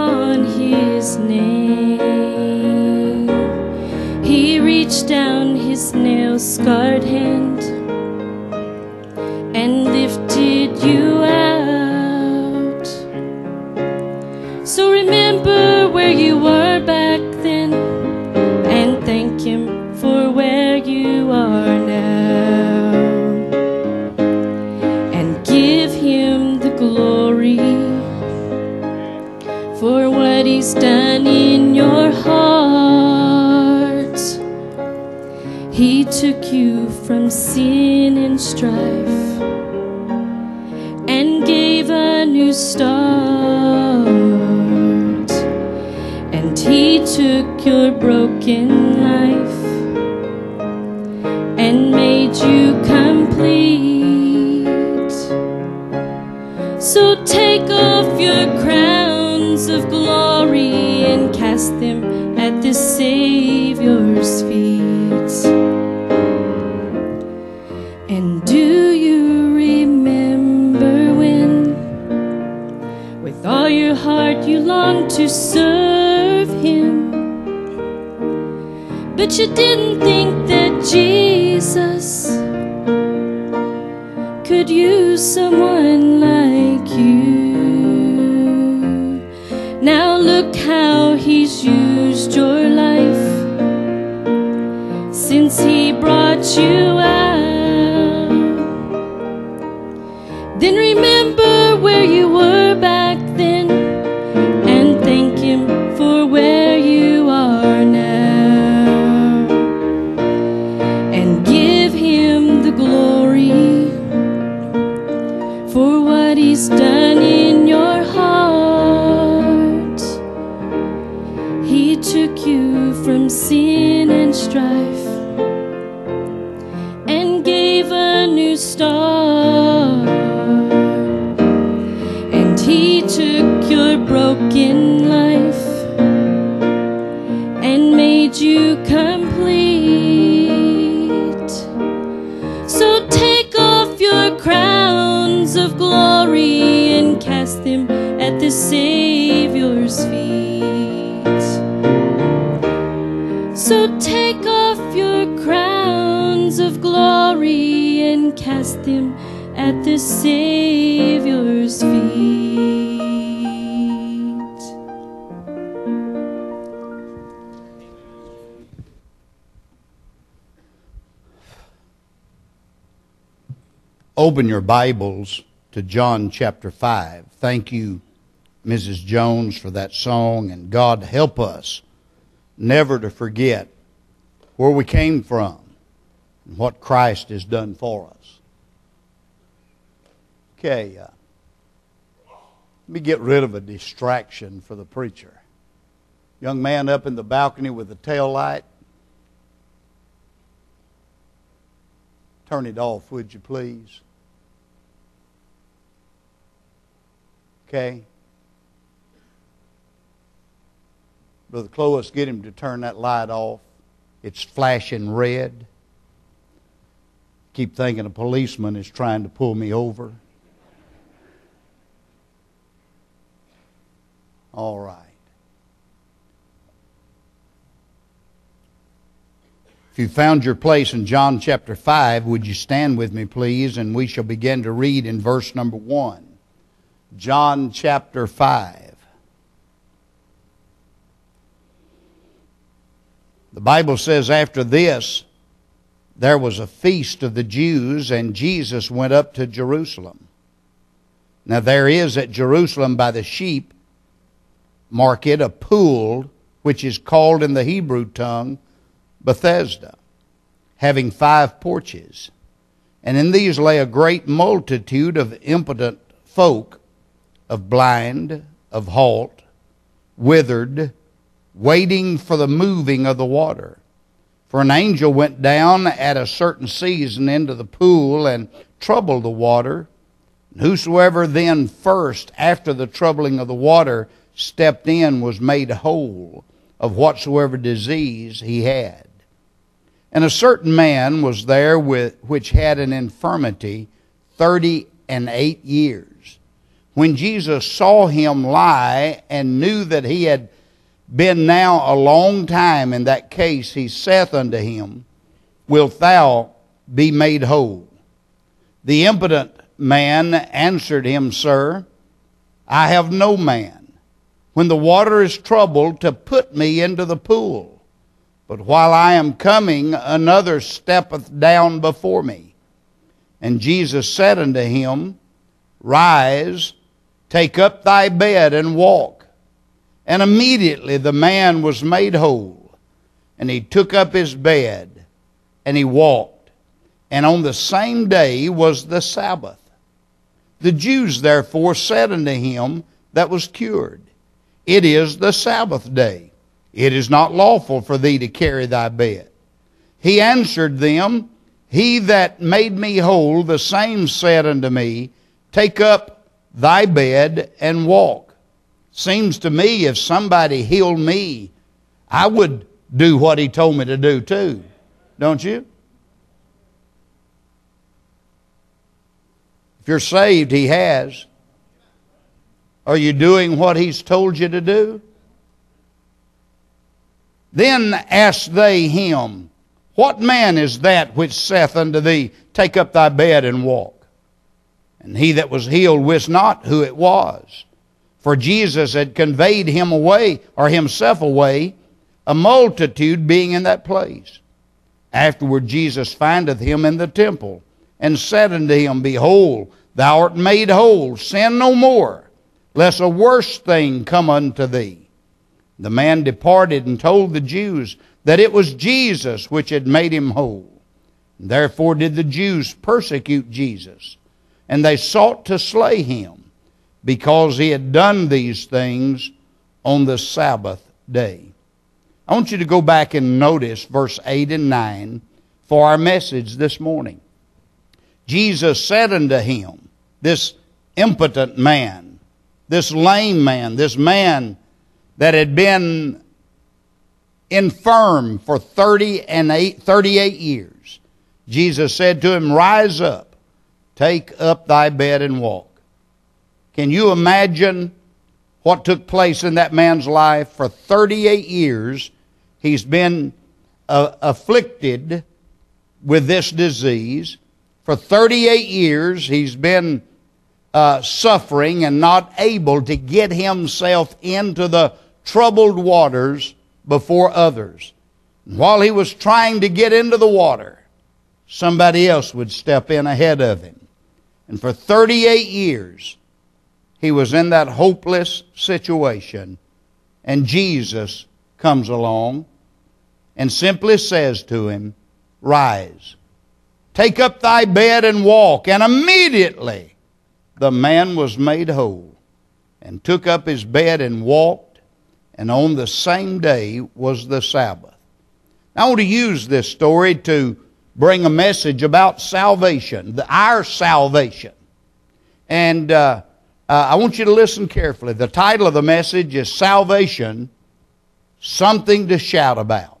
upon his name. He reached down his nail-scarred hand and lifted you out. So remember where you were back then and thank him for where you are now. And give him the glory for what he's done in your heart. He took you from sin and strife and gave a new start. And he took your broken life and made you complete. So take off your crowns of glory and cast them at the Savior's feet. And do you remember when, with all your heart, you longed to serve him, but you didn't think that Jesus could use someone like you? Now look how he's used your life since he brought you out. Then remember where you were back then and thank him for where you are now. And give him the glory for what he's done in your heart. He took you from sin and strife and gave a new start. And he took your broken life and made you complete. So take off your crowns of glory and cast them at the Savior's feet. So take off your crowns of glory and cast them at the Savior's feet. Open your Bibles to John chapter 5. Thank you, Mrs. Jones, for that song, and God help us never to forget where we came from and what Christ has done for us. Okay, let me get rid of a distraction for the preacher. Young man up in the balcony with the tail light. Turn it off, would you please? Okay. Brother Clovis, get him to turn that light off. It's flashing red. Keep thinking a policeman is trying to pull me over. All right. If you found your place in John chapter 5, would you stand with me, please? And we shall begin to read in verse number 1. John chapter 5. The Bible says, after this, there was a feast of the Jews, and Jesus went up to Jerusalem. Now there is at Jerusalem by the sheep market a pool, which is called in the Hebrew tongue Bethesda, having 5 porches. And in these lay a great multitude of impotent folk, of blind, of halt, withered, waiting for the moving of the water. For an angel went down at a certain season into the pool and troubled the water. And whosoever then first, after the troubling of the water, stepped in was made whole of whatsoever disease he had. And a certain man was there which had an infirmity 38 years. When Jesus saw him lie and knew that he had been now a long time in that case, he saith unto him, Wilt thou be made whole? The impotent man answered him, Sir, I have no man, when the water is troubled, to put me into the pool. But while I am coming, another steppeth down before me. And Jesus said unto him, Rise, take up thy bed, and walk. And immediately the man was made whole, and he took up his bed, and he walked. And on the same day was the Sabbath. The Jews therefore said unto him that was cured, It is the Sabbath day. It is not lawful for thee to carry thy bed. He answered them, He that made me whole, the same said unto me, Take up thy bed and walk. Seems to me if somebody healed me, I would do what he told me to do too. Don't you? If you're saved, he has. Are you doing what he's told you to do? Then asked they him, What man is that which saith unto thee, Take up thy bed and walk? And he that was healed wist not who it was. For Jesus had conveyed him away, or himself away, a multitude being in that place. Afterward Jesus findeth him in the temple, and said unto him, Behold, thou art made whole, sin no more, lest a worse thing come unto thee. The man departed and told the Jews that it was Jesus which had made him whole. Therefore did the Jews persecute Jesus, and they sought to slay him, because he had done these things on the Sabbath day. I want you to go back and notice verse 8 and 9 for our message this morning. Jesus said unto him, this impotent man, this lame man, this man that had been infirm for 38 years, Jesus said to him, Rise up, take up thy bed and walk. Can you imagine what took place in that man's life? For 38 years, he's been afflicted with this disease. For 38 years, he's been suffering and not able to get himself into the troubled waters before others. While he was trying to get into the water, somebody else would step in ahead of him. And for 38 years, he was in that hopeless situation. And Jesus comes along and simply says to him, Rise, take up thy bed and walk. And immediately the man was made whole, and took up his bed and walked. And on the same day was the Sabbath. Now, I want to use this story to bring a message about salvation, our salvation. And I want you to listen carefully. The title of the message is Salvation, Something to Shout About.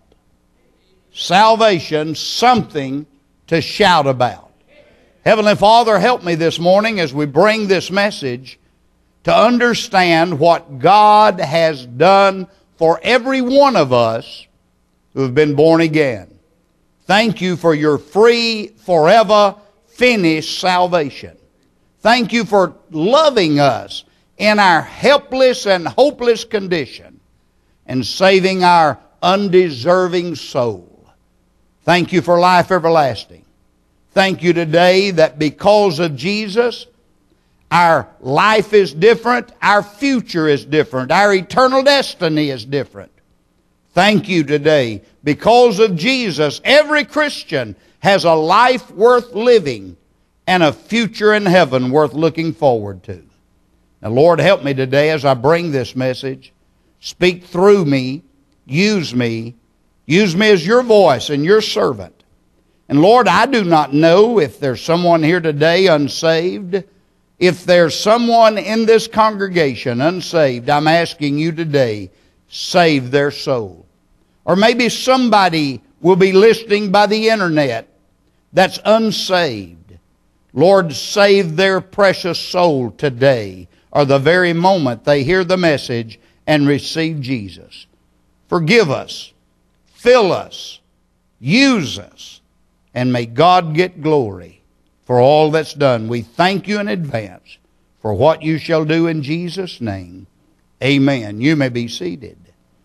Salvation, something to shout about. Heavenly Father, help me this morning as we bring this message to understand what God has done for every one of us who have been born again. Thank you for your free, forever, finished salvation. Thank you for loving us in our helpless and hopeless condition and saving our undeserving soul. Thank you for life everlasting. Thank you today that because of Jesus, our life is different, our future is different, our eternal destiny is different. Thank you today. Because of Jesus, every Christian has a life worth living and a future in heaven worth looking forward to. Now, Lord, help me today as I bring this message. Speak through me. Use me. Use me as your voice and your servant. And Lord, I do not know if there's someone here today unsaved. If there's someone in this congregation unsaved, I'm asking you today, save their soul. Or maybe somebody will be listening by the internet that's unsaved. Lord, save their precious soul today. or the very moment they hear the message and receive Jesus. Forgive us, fill us, use us, and may God get glory for all that's done. We thank you in advance for what you shall do in Jesus' name. Amen. You may be seated.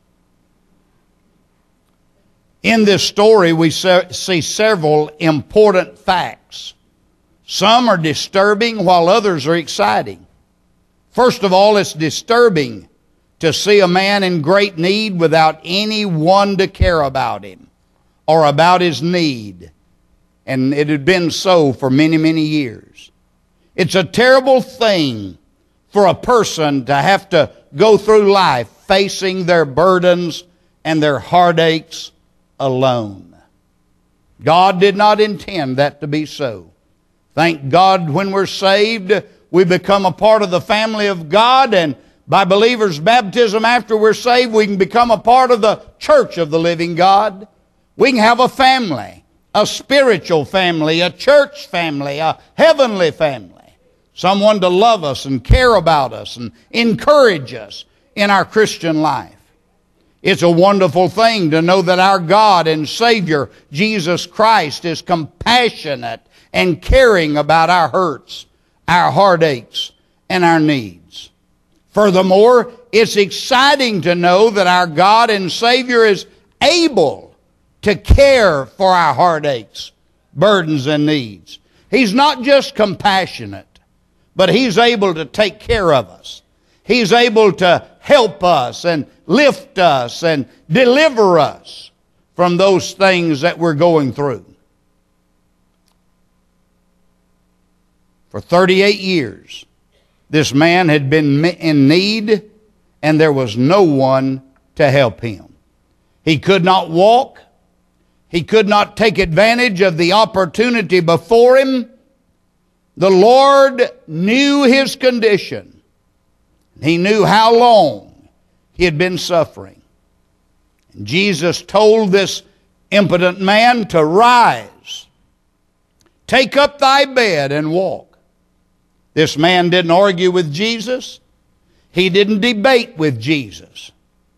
In this story, we see several important facts. Some are disturbing while others are exciting. First of all, it's disturbing to see a man in great need without anyone to care about him or about his need. And it had been so for many, many years. It's a terrible thing for a person to have to go through life facing their burdens and their heartaches alone. God did not intend that to be so. Thank God when we're saved, we become a part of the family of God, and by believers' baptism after we're saved, we can become a part of the church of the living God. We can have a family, a spiritual family, a church family, a heavenly family. Someone to love us and care about us and encourage us in our Christian life. It's a wonderful thing to know that our God and Savior, Jesus Christ, is compassionate and caring about our hurts, our heartaches, and our needs. Furthermore, it's exciting to know that our God and Savior is able to care for our heartaches, burdens, and needs. He's not just compassionate, but He's able to take care of us. He's able to help us and lift us and deliver us from those things that we're going through. For 38 years, this man had been in need, and there was no one to help him. He could not walk. He could not take advantage of the opportunity before him. The Lord knew his condition. He knew how long he had been suffering. And Jesus told this impotent man to rise, take up thy bed and walk. This man didn't argue with Jesus. He didn't debate with Jesus.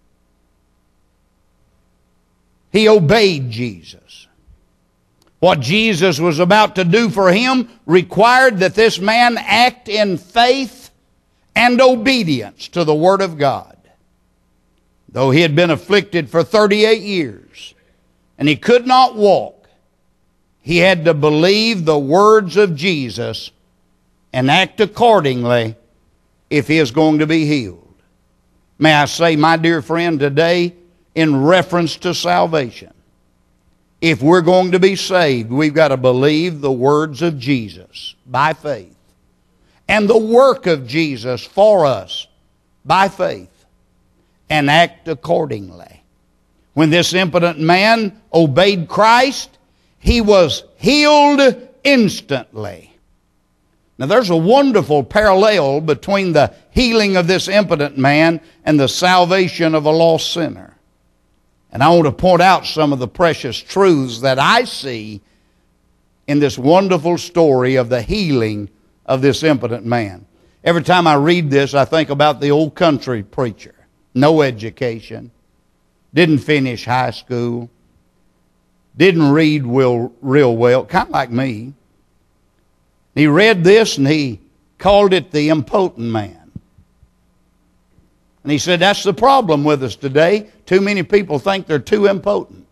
He obeyed Jesus. What Jesus was about to do for him required that this man act in faith and obedience to the Word of God. Though he had been afflicted for 38 years and he could not walk, he had to believe the words of Jesus and act accordingly if he is going to be healed. May I say, my dear friend, today, in reference to salvation, if we're going to be saved, we've got to believe the words of Jesus by faith and the work of Jesus for us by faith and act accordingly. When this impotent man obeyed Christ, he was healed instantly. Now there's a wonderful parallel between the healing of this impotent man and the salvation of a lost sinner. And I want to point out some of the precious truths that I see in this wonderful story of the healing of this impotent man. Every time I read this, I think about the old country preacher. No education, didn't finish high school, didn't read real well, kind of like me. He read this and he called it the impotent man. And he said, that's the problem with us today. Too many people think they're too impotent.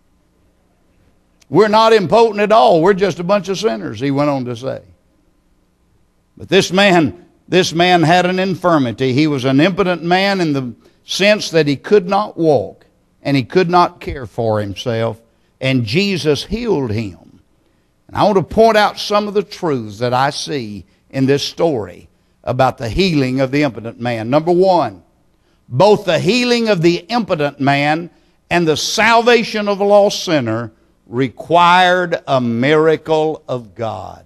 We're not impotent at all. We're just a bunch of sinners, he went on to say. But this man had an infirmity. He was an impotent man in the sense that he could not walk and he could not care for himself. And Jesus healed him. And I want to point out some of the truths that I see in this story about the healing of the impotent man. Number one, both the healing of the impotent man and the salvation of a lost sinner required a miracle of God.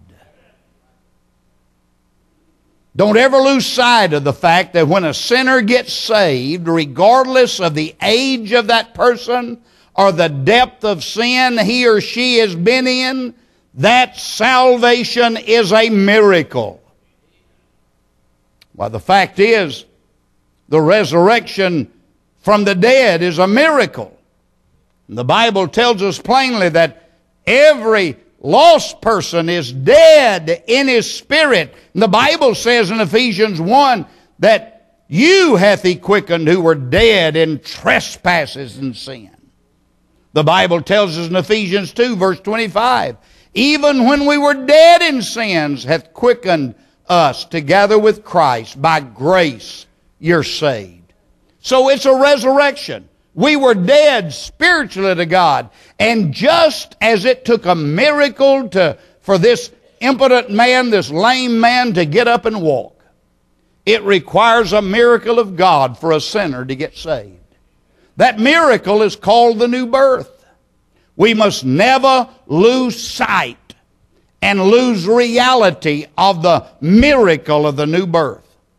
Don't ever lose sight of the fact that when a sinner gets saved, regardless of the age of that person or the depth of sin he or she has been in, that salvation is a miracle. Well, the fact is, the resurrection from the dead is a miracle. The Bible tells us plainly that every lost person is dead in his spirit. And the Bible says in Ephesians 1 that you hath he quickened who were dead in trespasses and sin. The Bible tells us in Ephesians 2 verse 25, even when we were dead in sins hath quickened us together with Christ. By grace you're saved. So it's a resurrection. We were dead spiritually to God. And just as it took a miracle for this impotent man, this lame man, to get up and walk, it requires a miracle of God for a sinner to get saved. That miracle is called the new birth. We must never lose sight and lose reality of the miracle of the new birth.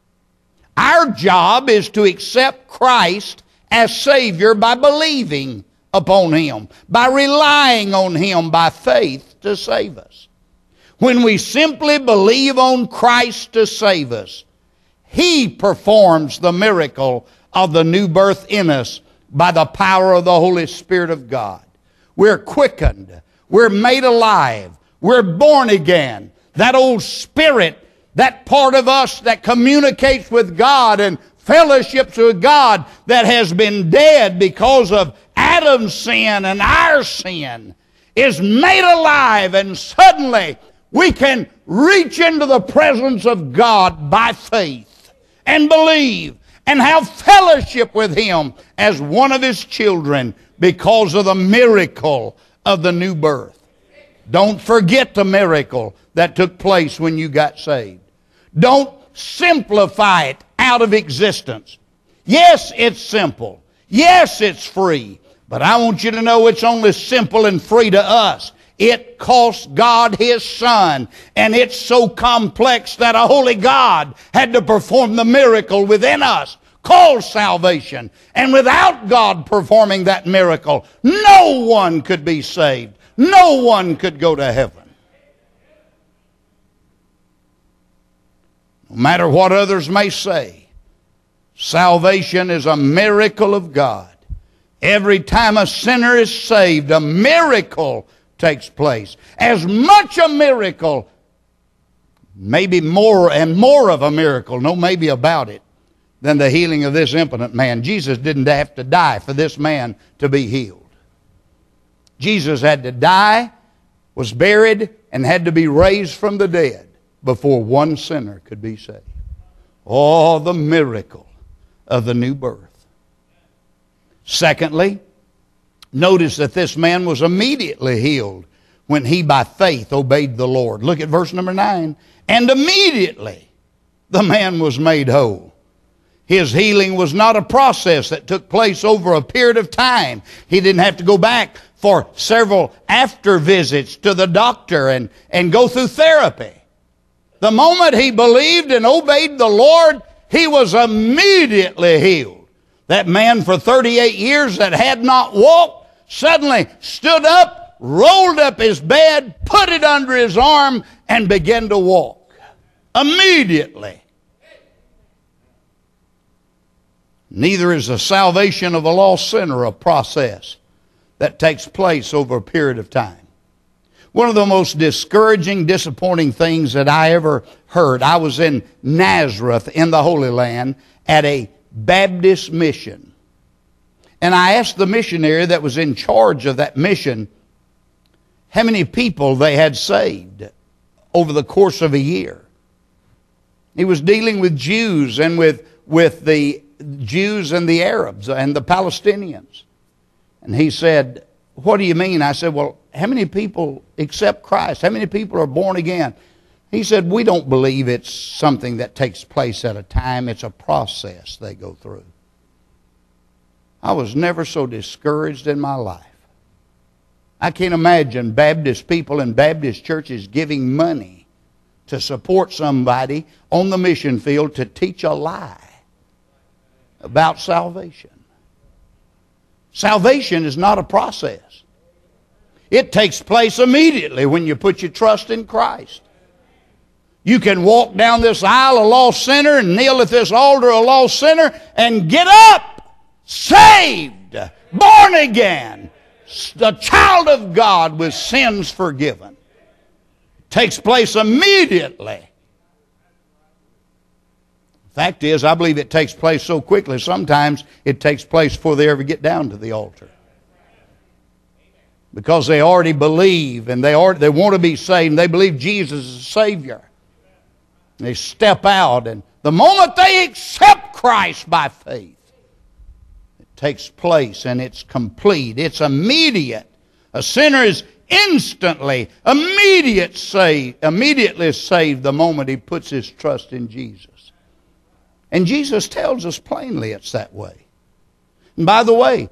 Our job is to accept Christ as Savior by believing upon Him, by relying on Him by faith to save us. When we simply believe on Christ to save us, He performs the miracle of the new birth in us by the power of the Holy Spirit of God. We're quickened. We're made alive. We're born again. That old spirit, that part of us that communicates with God and fellowships with God that has been dead because of Adam's sin and our sin, is made alive, and suddenly we can reach into the presence of God by faith and believe and have fellowship with Him as one of His children because of the miracle of the new birth. Don't forget the miracle that took place when you got saved. Don't simplify it out of existence. Yes, it's simple. Yes, it's free. But I want you to know it's only simple and free to us. It cost God His Son, and it's so complex that a holy God had to perform the miracle within us called salvation. And without God performing that miracle, no one could be saved. No one could go to heaven. No matter what others may say, salvation is a miracle of God. Every time a sinner is saved, a miracle takes place. As much a miracle, maybe more and more of a miracle, no maybe about it, than the healing of this impotent man. Jesus didn't have to die for this man to be healed. Jesus had to die, was buried, and had to be raised from the dead before one sinner could be saved. Oh, the miracle of the new birth. Secondly, notice that this man was immediately healed when he by faith obeyed the Lord. Look at verse number 9. And immediately the man was made whole. His healing was not a process that took place over a period of time. He didn't have to go back for several after visits to the doctor and go through therapy. The moment he believed and obeyed the Lord, he was immediately healed. That man for 38 years that had not walked suddenly stood up, rolled up his bed, put it under his arm, and began to walk. Immediately. Neither is the salvation of a lost sinner a process that takes place over a period of time. One of the most discouraging, disappointing things that I ever heard, I was in Nazareth in the Holy Land at a Baptist mission. And I asked the missionary that was in charge of that mission how many people they had saved over the course of a year. He was dealing with Jews and with the Jews and the Arabs and the Palestinians. And he said, what do you mean? I said, well, how many people accept Christ? How many people are born again? He said, we don't believe it's something that takes place at a time. It's a process they go through. I was never so discouraged in my life. I can't imagine Baptist people in Baptist churches giving money to support somebody on the mission field to teach a lie about salvation. Salvation is not a process. It takes place immediately when you put your trust in Christ. You can walk down this aisle a lost sinner and kneel at this altar a lost sinner and get up, saved, born again, the child of God with sins forgiven. It takes place immediately. Fact is, I believe it takes place so quickly, sometimes it takes place before they ever get down to the altar. Because they already believe and they want to be saved and they believe Jesus is Savior. They step out, and the moment they accept Christ by faith, it takes place and it's complete. It's immediate. A sinner is immediately saved the moment he puts his trust in Jesus. And Jesus tells us plainly it's that way. And by the way,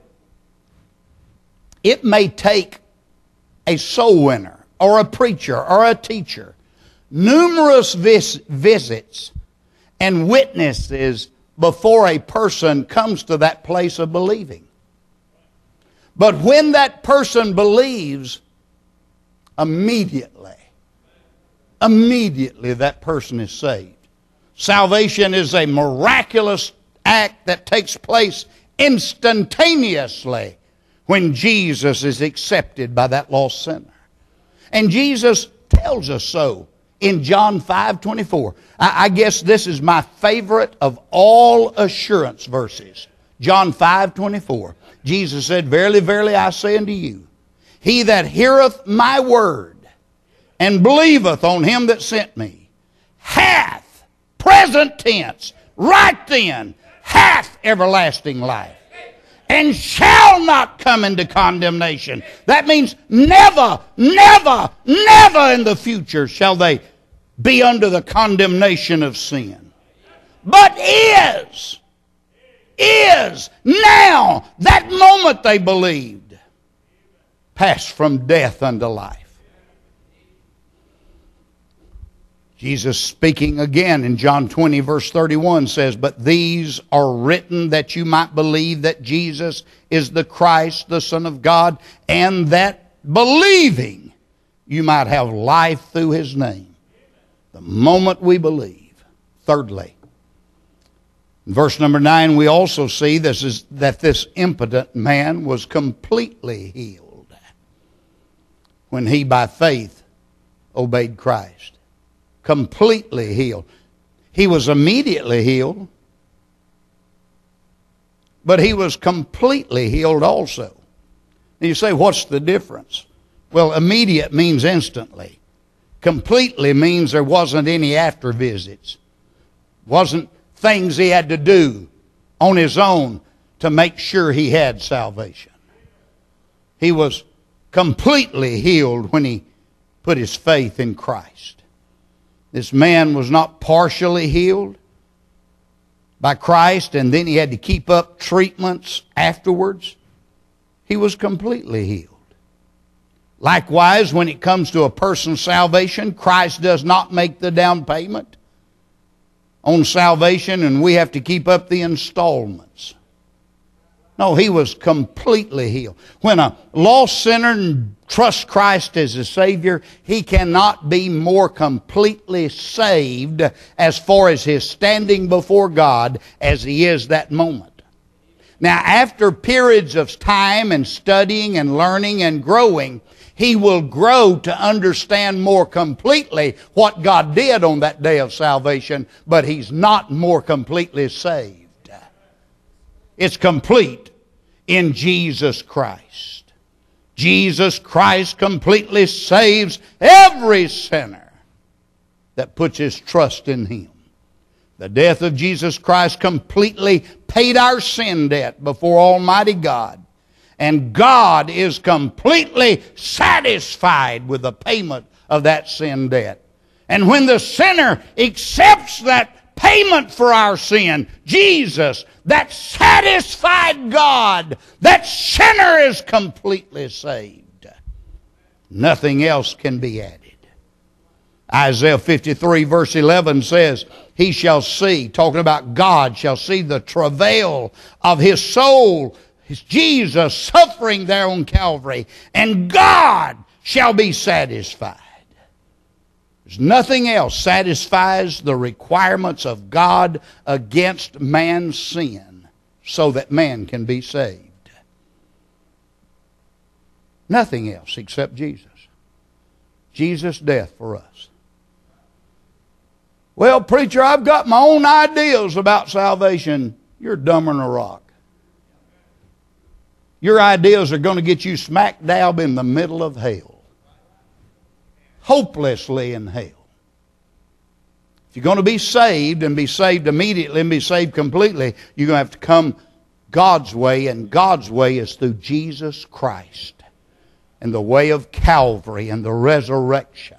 it may take a soul winner or a preacher or a teacher numerous visits and witnesses before a person comes to that place of believing. But when that person believes, immediately that person is saved. Salvation is a miraculous act that takes place instantaneously when Jesus is accepted by that lost sinner. And Jesus tells us so in John 5:24. I guess this is my favorite of all assurance verses. John 5:24. Jesus said, "Verily, verily, I say unto you, he that heareth my word and believeth on him that sent me hath," present tense, right then, "hath everlasting life, and shall not come into condemnation." That means never, never, never in the future shall they be under the condemnation of sin. But is now, that moment they believed, passed from death unto life. Jesus, speaking again in John 20 verse 31, says, "But these are written that you might believe that Jesus is the Christ, the Son of God, and that believing you might have life through his name." The moment we believe. Thirdly, in verse number 9, we also see that this impotent man was completely healed when he by faith obeyed Christ. Completely healed. He was immediately healed, but he was completely healed also. And you say, what's the difference? Well, immediate means instantly. Completely means there wasn't any after visits. Wasn't things he had to do on his own to make sure he had salvation. He was completely healed when he put his faith in Christ. This man was not partially healed by Christ and then he had to keep up treatments afterwards. He was completely healed. Likewise, when it comes to a person's salvation, Christ does not make the down payment on salvation and we have to keep up the installments. No, he was completely healed. When a lost sinner trusts Christ as a Savior, he cannot be more completely saved as far as his standing before God as he is that moment. Now, after periods of time and studying and learning and growing, he will grow to understand more completely what God did on that day of salvation, but he's not more completely saved. It's complete in Jesus Christ. Jesus Christ completely saves every sinner that puts his trust in him. The death of Jesus Christ completely paid our sin debt before Almighty God. And God is completely satisfied with the payment of that sin debt. And when the sinner accepts that payment for our sin, Jesus, that satisfied God, that sinner is completely saved. Nothing else can be added. Isaiah 53 verse 11 says, "He shall see," talking about God, "shall see the travail of his soul." It's Jesus suffering there on Calvary. "And God shall be satisfied." Nothing else satisfies the requirements of God against man's sin so that man can be saved. Nothing else except Jesus. Jesus' death for us. Well, preacher, I've got my own ideas about salvation. You're dumber than a rock. Your ideas are going to get you smack dab in the middle of hell. Hopelessly in hell. If you're going to be saved and be saved immediately and be saved completely, you're going to have to come God's way, and God's way is through Jesus Christ and the way of Calvary and the resurrection.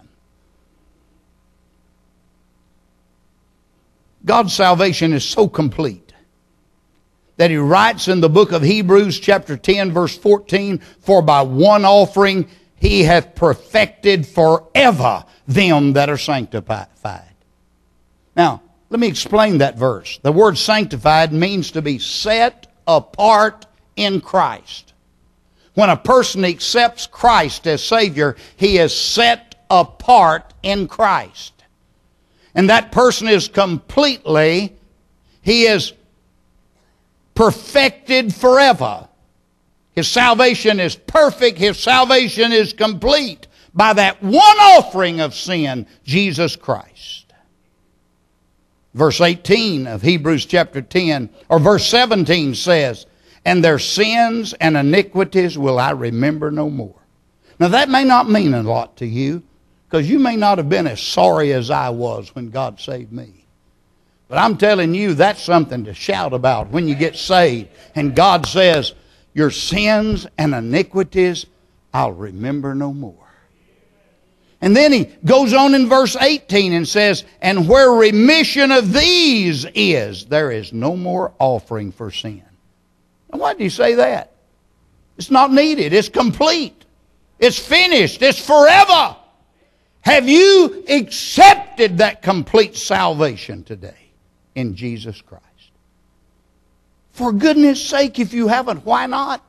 God's salvation is so complete that He writes in the book of Hebrews chapter 10 verse 14, "For by one offering He hath perfected forever them that are sanctified." Now, let me explain that verse. The word sanctified means to be set apart in Christ. When a person accepts Christ as Savior, he is set apart in Christ. And that person is completely, he is perfected forever. His salvation is perfect. His salvation is complete by that one offering of sin, Jesus Christ. Verse 18 of Hebrews chapter 10, or verse 17 says, "And their sins and iniquities will I remember no more." Now that may not mean a lot to you, because you may not have been as sorry as I was when God saved me. But I'm telling you, that's something to shout about when you get saved. And God says, "Your sins and iniquities I'll remember no more." And then He goes on in verse 18 and says, "And where remission of these is, there is no more offering for sin." Now why did He say that? It's not needed. It's complete. It's finished. It's forever. Have you accepted that complete salvation today in Jesus Christ? For goodness sake, if you haven't, why not?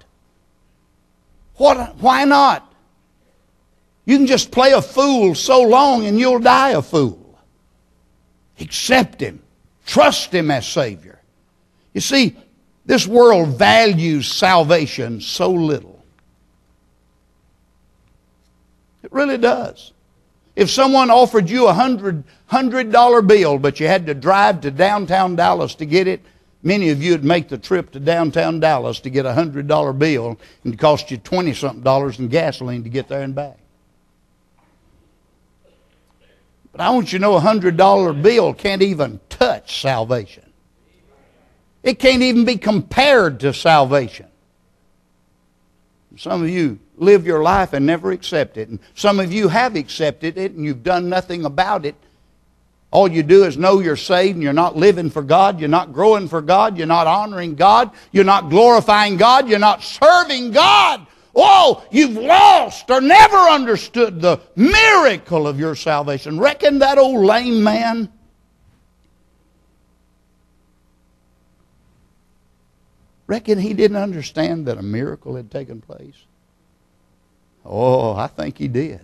Why not? You can just play a fool so long and you'll die a fool. Accept Him. Trust Him as Savior. You see, this world values salvation so little. It really does. If someone offered you a $100 bill, but you had to drive to downtown Dallas to get it, many of you would make the trip to downtown Dallas to get a $100 bill, and it cost you $20-something in gasoline to get there and back. But I want you to know a $100 bill can't even touch salvation. It can't even be compared to salvation. Some of you live your life and never accept it. And some of you have accepted it and you've done nothing about it. All you do is know you're saved and you're not living for God. You're not growing for God. You're not honoring God. You're not glorifying God. You're not serving God. Oh, you've lost or never understood the miracle of your salvation. Reckon that old lame man? Reckon he didn't understand that a miracle had taken place? Oh, I think he did.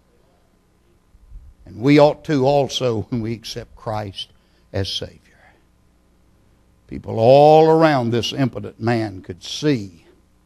And we ought to also when we accept Christ as Savior. People all around this impotent man could see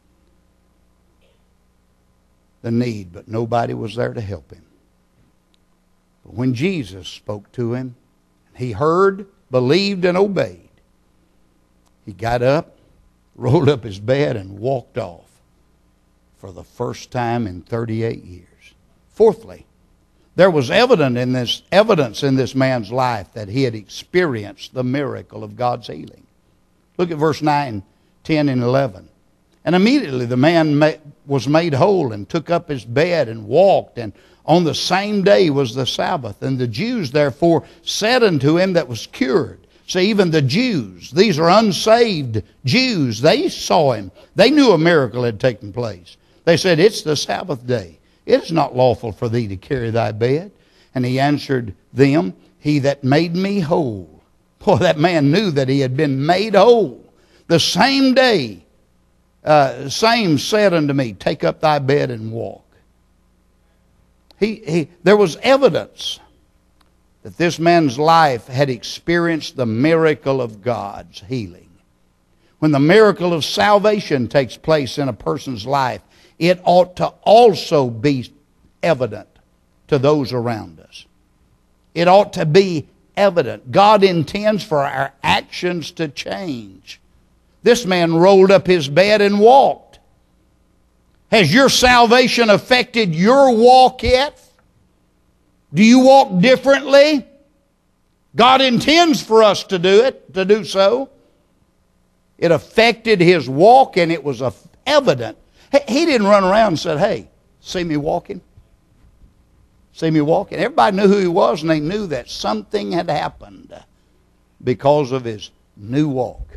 the need, but nobody was there to help him. But when Jesus spoke to him, he heard, believed, and obeyed. He got up, rolled up his bed, and walked off for the first time in 38 years. Fourthly, there was evidence in this man's life that he had experienced the miracle of God's healing. Look at verse 9, 10, and 11. And immediately the man was made whole and took up his bed and walked. And on the same day was the Sabbath. And the Jews therefore said unto him that was cured. See, even the Jews, these are unsaved Jews, they saw him. They knew a miracle had taken place. They said, "It's the Sabbath day. It is not lawful for thee to carry thy bed." And he answered them, "He that made me whole." Boy, that man knew that he had been made whole. The same day, same said unto me, "Take up thy bed and walk." There was evidence that this man's life had experienced the miracle of God's healing. When the miracle of salvation takes place in a person's life, it ought to also be evident to those around us. It ought to be evident. God intends for our actions to change. This man rolled up his bed and walked. Has your salvation affected your walk yet? Do you walk differently? God intends for us to do so. It affected his walk, and it was evident. He didn't run around and said, "Hey, see me walking? See me walking?" Everybody knew who he was, and they knew that something had happened because of his new walk.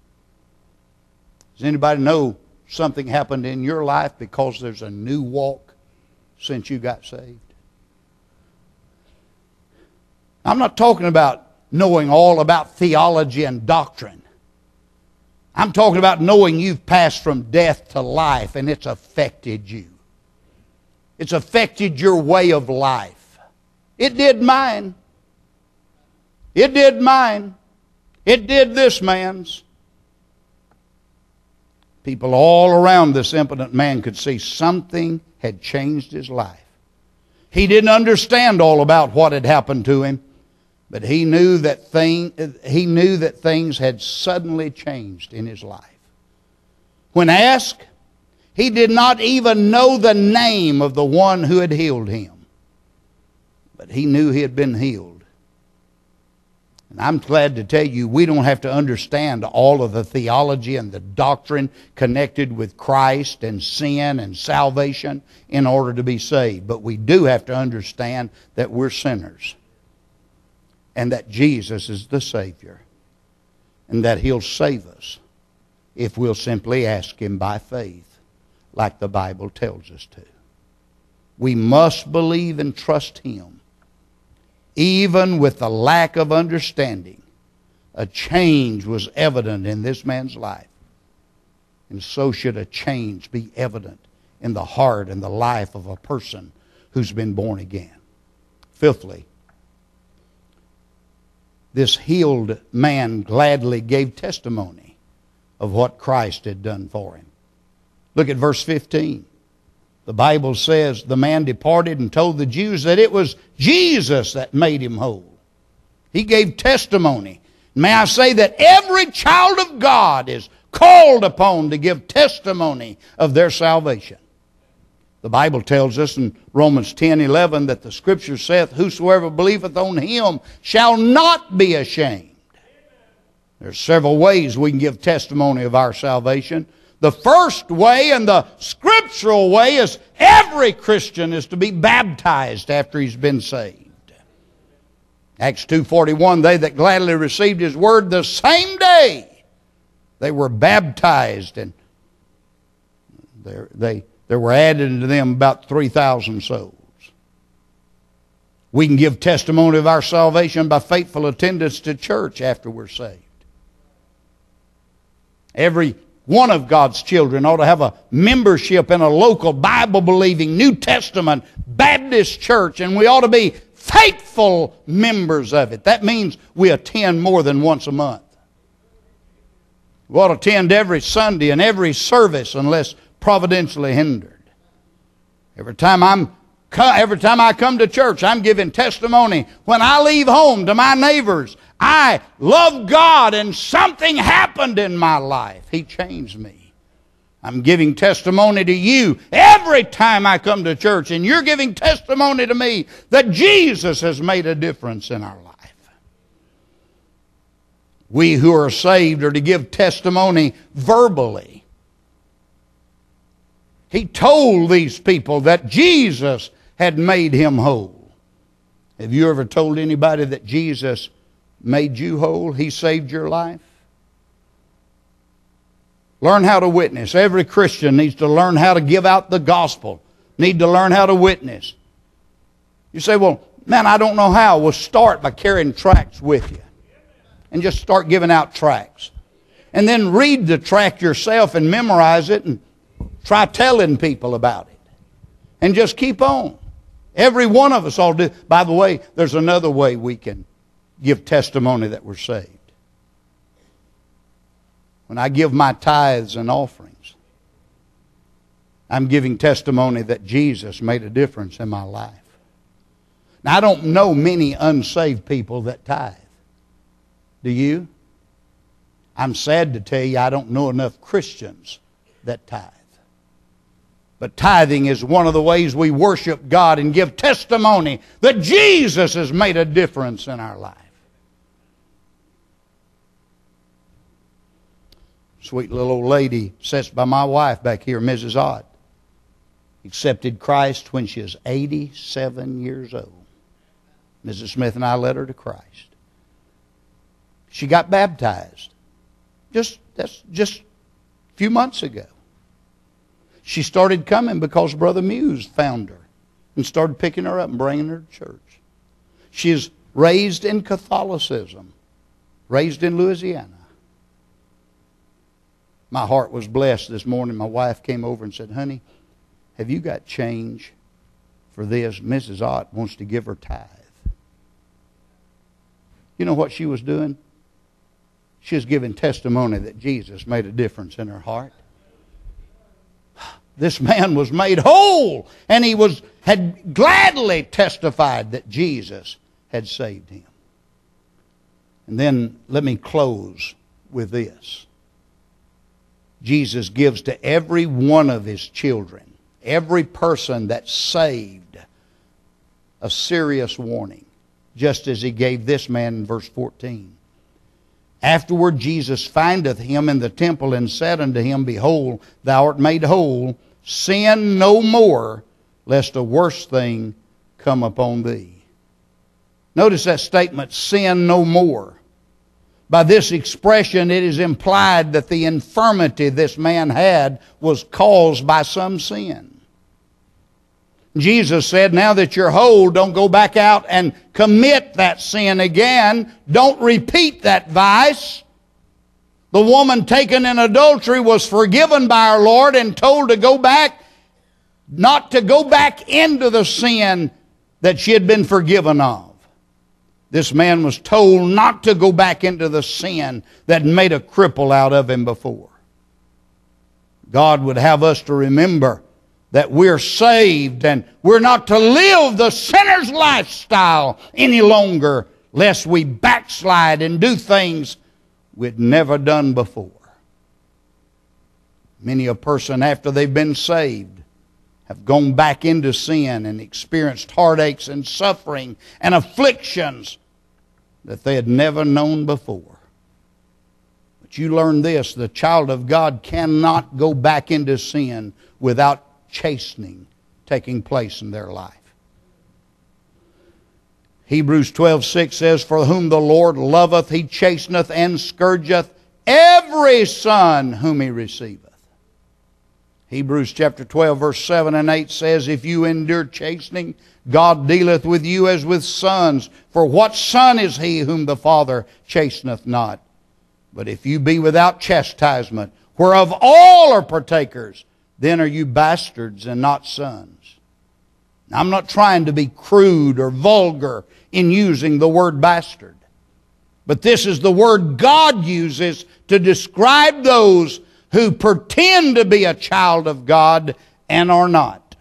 Does anybody know something happened in your life because there's a new walk since you got saved? I'm not talking about knowing all about theology and doctrine. I'm talking about knowing you've passed from death to life and it's affected you. It's affected your way of life. It did mine. It did mine. It did this man's. People all around this impotent man could see something had changed his life. He didn't understand all about what had happened to him, but he knew that things had suddenly changed in his life. When asked, he did not even know the name of the one who had healed him, but he knew he had been healed. And I'm glad to tell you, we don't have to understand all of the theology and the doctrine connected with Christ and sin and salvation in order to be saved. But we do have to understand that we're sinners and that Jesus is the Savior and that He'll save us if we'll simply ask Him by faith, like the Bible tells us to. We must believe and trust Him. Even with the lack of understanding, a change was evident in this man's life. And so should a change be evident in the heart and the life of a person who's been born again. Fifthly, this healed man gladly gave testimony of what Christ had done for him. Look at verse 15. The Bible says the man departed and told the Jews that it was Jesus that made him whole. He gave testimony. May I say that every child of God is called upon to give testimony of their salvation. The Bible tells us in Romans 10:11 that the Scripture saith, "Whosoever believeth on Him shall not be ashamed." There's several ways we can give testimony of our salvation. The first way and the scriptural way is every Christian is to be baptized after he's been saved. Acts 2:41, they that gladly received His word the same day, they were baptized, and there were added to them about 3,000 souls. We can give testimony of our salvation by faithful attendance to church after we're saved. Every one of God's children ought to have a membership in a local Bible-believing New Testament Baptist church, and we ought to be faithful members of it. That means we attend more than once a month. We ought to attend every Sunday and every service unless providentially hindered. Every time I come to church, I'm giving testimony. When I leave home to my neighbors, I love God and something happened in my life. He changed me. I'm giving testimony to you every time I come to church, and you're giving testimony to me that Jesus has made a difference in our life. We who are saved are to give testimony verbally. He told these people that Jesus had made him whole. Have you ever told anybody that Jesus made you whole? He saved your life? Learn how to witness. Every Christian needs to learn how to give out the gospel. Need to learn how to witness. You say, "Well, man, I don't know how." Well, start by carrying tracts with you. And just start giving out tracts. And then read the tract yourself and memorize it and try telling people about it. And just keep on. Every one of us ought to do. By the way, there's another way we can give testimony that we're saved. When I give my tithes and offerings, I'm giving testimony that Jesus made a difference in my life. Now, I don't know many unsaved people that tithe. Do you? I'm sad to tell you I don't know enough Christians that tithe. But tithing is one of the ways we worship God and give testimony that Jesus has made a difference in our life. Sweet little old lady sits by my wife back here, Mrs. Ott. Accepted Christ when she was 87 years old. Mrs. Smith and I led her to Christ. She got baptized just a few months ago. She started coming because Brother Muse found her and started picking her up and bringing her to church. She is raised in Catholicism, raised in Louisiana. My heart was blessed this morning. My wife came over and said, "Honey, have you got change for this? Mrs. Ott wants to give her tithe." You know what she was doing? She was giving testimony that Jesus made a difference in her heart. This man was made whole, and he had gladly testified that Jesus had saved him. And then let me close with this. Jesus gives to every one of his children, every person that's saved, a serious warning, just as he gave this man in verse 14. Afterward Jesus findeth him in the temple and said unto him, Behold, thou art made whole. Sin no more, lest a worse thing come upon thee. Notice that statement, sin no more. By this expression, it is implied that the infirmity this man had was caused by some sin. Jesus said, now that you're whole, don't go back out and commit that sin again. Don't repeat that vice. The woman taken in adultery was forgiven by our Lord and told to go back, not to go back into the sin that she had been forgiven of. This man was told not to go back into the sin that made a cripple out of him before. God would have us to remember that we're saved and we're not to live the sinner's lifestyle any longer, lest we backslide and do things we'd never done before. Many a person, after they've been saved, have gone back into sin and experienced heartaches and suffering and afflictions that they had never known before. But you learn this, the child of God cannot go back into sin without chastening taking place in their life. Hebrews 12:6 says, For whom the Lord loveth, he chasteneth and scourgeth every son whom he receiveth. Hebrews chapter 12, verse 7 and 8 says, If you endure chastening, God dealeth with you as with sons. For what son is he whom the Father chasteneth not? But if you be without chastisement, whereof all are partakers, then are you bastards and not sons. Now, I'm not trying to be crude or vulgar in using the word bastard. But this is the word God uses to describe those who pretend to be a child of God and are not.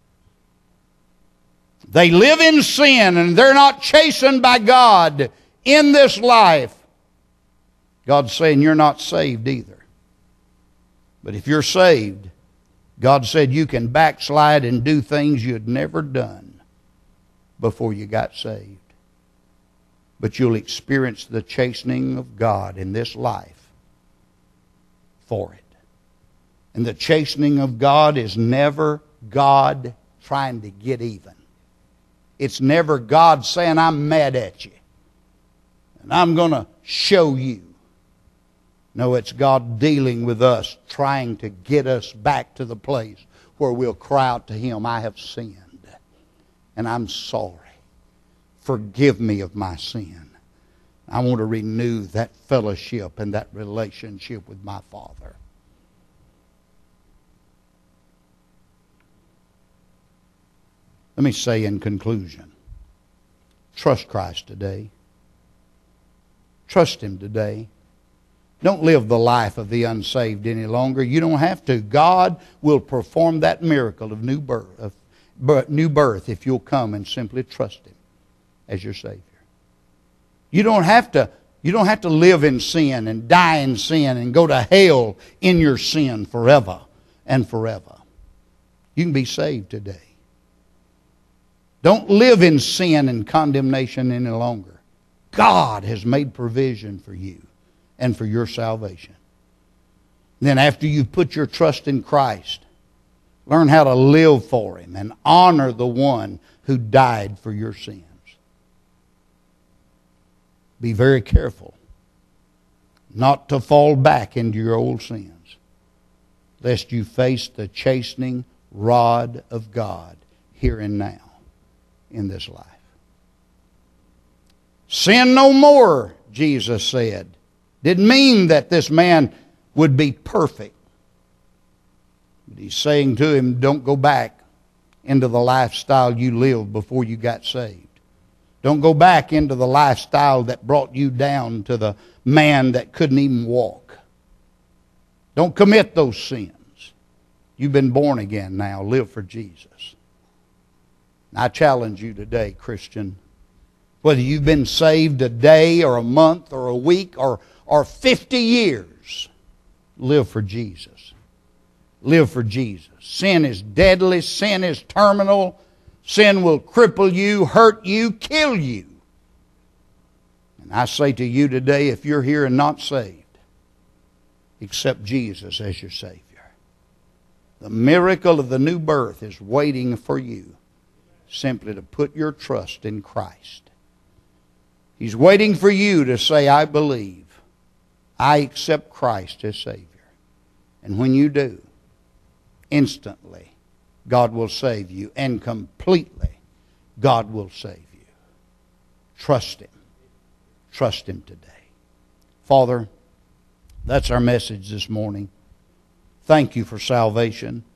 They live in sin and they're not chastened by God in this life. God's saying you're not saved either. But if you're saved, God said you can backslide and do things you'd never done before you got saved. But you'll experience the chastening of God in this life for it. And the chastening of God is never God trying to get even. It's never God saying, I'm mad at you, and I'm going to show you. No, it's God dealing with us, trying to get us back to the place where we'll cry out to Him, I have sinned, and I'm sorry. Forgive me of my sin. I want to renew that fellowship and that relationship with my Father. Let me say in conclusion, trust Christ today. Trust Him today. Don't live the life of the unsaved any longer. You don't have to. God will perform that miracle of new birth if you'll come and simply trust Him as your Savior. You don't have to live in sin and die in sin and go to hell in your sin forever and forever. You can be saved today. Don't live in sin and condemnation any longer. God has made provision for you and for your salvation. Then after you've put your trust in Christ, learn how to live for Him and honor the one who died for your sins. Be very careful not to fall back into your old sins, lest you face the chastening rod of God here and now in this life. Sin no more, Jesus said. Didn't mean that this man would be perfect. But He's saying to him, don't go back into the lifestyle you lived before you got saved. Don't go back into the lifestyle that brought you down to the man that couldn't even walk. Don't commit those sins. You've been born again now. Live for Jesus. I challenge you today, Christian, whether you've been saved a day or a month or a week or 50 years, live for Jesus. Live for Jesus. Sin is deadly. Sin is terminal. Sin will cripple you, hurt you, kill you. And I say to you today, if you're here and not saved, accept Jesus as your Savior. The miracle of the new birth is waiting for you simply to put your trust in Christ. He's waiting for you to say, I believe. I accept Christ as Savior. And when you do, instantly, God will save you, and completely God will save you. Trust Him. Trust Him today. Father, that's our message this morning. Thank you for salvation.